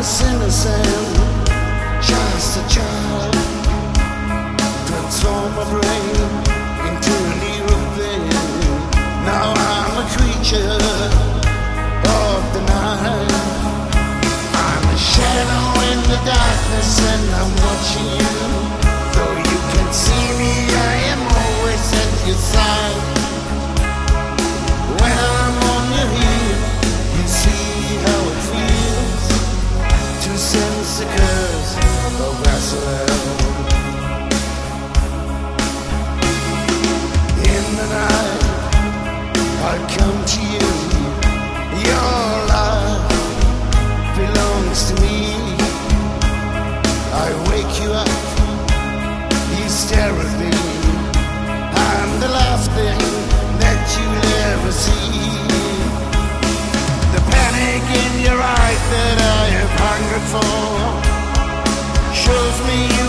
was innocent, just a child. Transform my brain into an evil thing. Now I'm a creature of the night. I'm a shadow in the darkness and I'm watching you. Though you can see me, I am always at your side. When I'm on your heel, you see how it feels to sense the curse of Vaseline. In the night, I'll come to you. Your life belongs to me. I wake you up, you stare at me. I'm the last thing that you'll ever see. The panic in your eyes that I have hungered for shows me